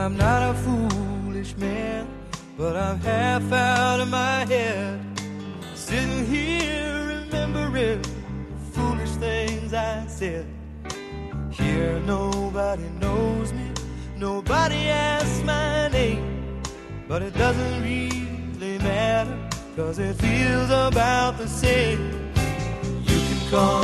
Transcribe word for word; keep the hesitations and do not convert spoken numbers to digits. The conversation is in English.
I'm not a foolish man, but I'm half out of my head, sitting here remembering foolish things I said. Here nobody knows me, nobody asks my name, but it doesn't really matter, 'cause it feels about the same. You can call